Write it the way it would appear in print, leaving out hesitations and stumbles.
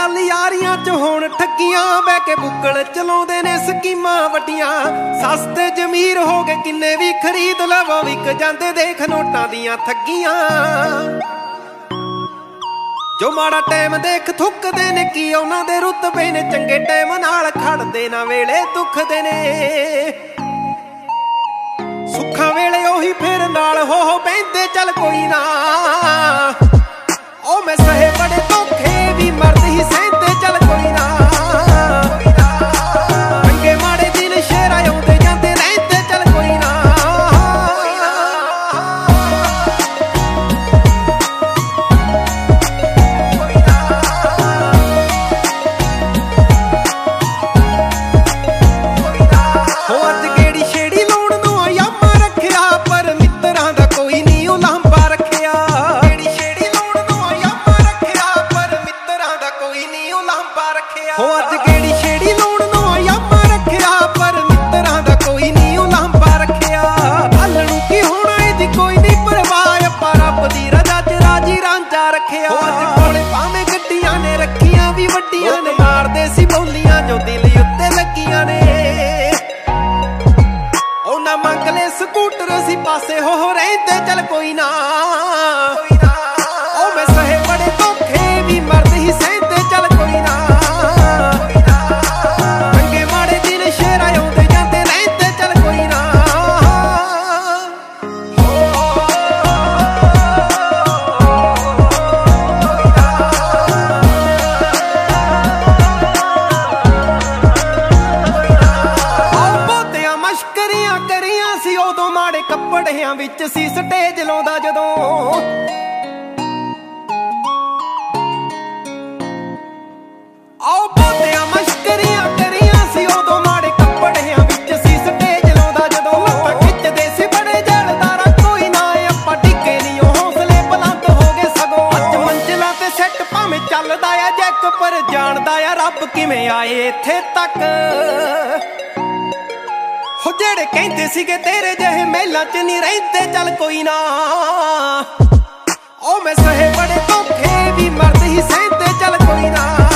ਚੱਲ ਯਾਰੀਆਂ ਚ ਹੋਣ ਠੱਗੀਆਂ, ਬਹਿ ਕੇ ਬੁੱਕਲ ਚਲਾਉਂਦੇ ਨੇ ਸਕੀਮਾਂ ਵੱਡੀਆਂ। ਸਸਤੇ ਜ਼ਮੀਰ ਹੋ ਗਏ ਕਿੰਨੇ ਵੀ ਖਰੀਦ ਲਵੋ, ਵਿਕ ਜਾਂਦੇ ਦੇਖ ਨੋਟਾਂ ਦੀਆਂ ਠੱਗੀਆਂ। ਜੋ ਮਾੜਾ ਟਾਈਮ ਦੇਖ ਥੁੱਕਦੇ ਨੇ, ਕੀ ਉਹਨਾਂ ਦੇ ਰੁਤਬੇ ਨੇ, ਚੰਗੇ ਟਾਈਮ ਨਾਲ ਖੜਦੇ ਨਾ ਵੇਲੇ ਦੁੱਖਦੇ ਨੇ। ਸੁੱਖਾਂ ਵੇਲੇ ਉਹੀ ਫੇਰ ਨਾਲ ਹੋ ਬਹਿੰਦੇ, ਚੱਲ ਕੋਈ ਨਾ। ਉਹ ਮੈਂ ਸਹੇ ਬੜੇ ਧੋਖੇ ਵੀ ਮਰਦ ਹੀ ਸਹਿੰਦੇ, ਚੱਲ ਕੋਈ ਨਾ। ਚੰਗੇ ਮਾੜੇ ਦਿਨ ਸ਼ੇਰਾਂ ਆਉਂਦੇ ਜਾਂਦੇ ਰਹਿੰਦੇ, ਚੱਲ ਕੋਈ ਨਾ। ਹੋ ਅੱਜ ਕਿਹੜੀ ਛੇੜੀ ਲਾਉਣ ਨੂੰ ਆਯਾਮਾ ਰੱਖਿਆ, ਪਰ ਮਿੱਤਰਾਂ ਦਾ ਕੋਈ ਨਹੀਂ ਉਲਾਂਭਾ ਰੱਖਿਆ। ਹੋ ਅੱਜ ਕਿਹੜੀ ਛੇੜੀ ਲਾਉਣ ਨੂੰ ਆਯਾਮਾ ਰੱਖਿਆ, ਪਰ ਮਿੱਤਰਾਂ ਦਾ ਕੋਈ ਨਹੀਂ ਉਲਾਂਭਾ ਰੱਖਿਆ। ਹੱਲ ਨੂੰ ਕੀ ਹੋਣਾ ਇਹਦੀ ਕੋਈ ਨਹੀਂ ਪਰਵਾਹ, ਆਪਾਂ ਰੱਬ ਦੀ ਰਜ਼ਾ ਚ ਰਾਜੀ ਰਾਂਝਾ ਰੱਖਿਆ। ਅੱਜ ਕੋਲੇ ਭਾਵੇਂ ਗੱਡੀਆਂ ਨੇ ਰੱਖੀਆਂ ਵੀ ਵੱਡੀਆਂ ਨੇ, ਮਾਰਦੇ ਸੀ ਬੋਲੀਆਂ ਜੋ ਦਿਲ ਉੱਤੇ ਲੱਗੀਆਂ ਨੇ। ਉਹਨਾਂ ਮੰਗ ਲੈ ਸਕੂਟਰ ਸੀ ਪਾਸੇ ਹੋ ਰਹਿੰਦੇ, ਚੱਲ ਕੋਈ ਨਾ। ਉਹ ਮੈਂ ਸਹੇ ਬੜੇ ਧੋਖੇ ਵੀ ਮਰਦ ਹੀ ਸਹਿੰਦੇ, ਚੱਲ ਕੋਈ ਨਾ। ਕਰੀਆਂ ਸੀ ਉਦੋਂ ਮਾੜੇ ਕੱਪੜਿਆਂ ਵਿੱਚ ਸੀ ਸਟੇਜ ਲਾਉਂਦਾ ਜਦੋਂ। ਆਓ ਬਹੁਤਿਆਂ ਮਸ਼ਕਰੀਆਂ ਕਰੀਆਂ ਸੀ ਉਦੋਂ ਮਾੜੇ ਕੱਪੜਿਆਂ ਵਿੱਚ ਸੀ ਸਟੇਜ ਲਾਉਂਦਾ ਜਦੋਂ। ਲੱਤਾਂ ਖਿੱਚਦੇ ਸੀ ਬੜੇ ਜਲਦਾਰਾ, ਕੋਈ ਨਾ ਆਪਾਂ ਡਿੱਗੇ ਨਹੀਂ ਉਹ ਹੌਸਲੇ ਬੁਲੰਦ ਹੋ ਗਏ ਸਗੋਂ। ਅੱਜ ਮੰਜ਼ਿਲਾਂ ਤੇ ਸੈੱਟ ਭਾਵੇਂ ਚੱਲਦਾ ਆ ਜੈਕ, ਪਰ ਜਾਣਦਾ ਆ ਰੱਬ ਕਿਵੇਂ ਆਏ ਇੱਥੇ ਤੱਕ। ਹੋ ਜਿਹੜੇ ਕਹਿੰਦੇ ਸੀਗੇ ਤੇਰੇ ਜਿਹੇ ਮਹਿਲਾਂ ਚ ਨਹੀਂ ਰਹਿੰਦੇ, ਚੱਲ ਕੋਈ ਨਾ। ਉਹ ਮੈਂ ਸਹੇ ਬੜੇ ਧੋਖੇ ਵੀ ਮਰਦ ਹੀ ਸਹਿੰਦੇ, ਚੱਲ ਕੋਈ ਨਾ।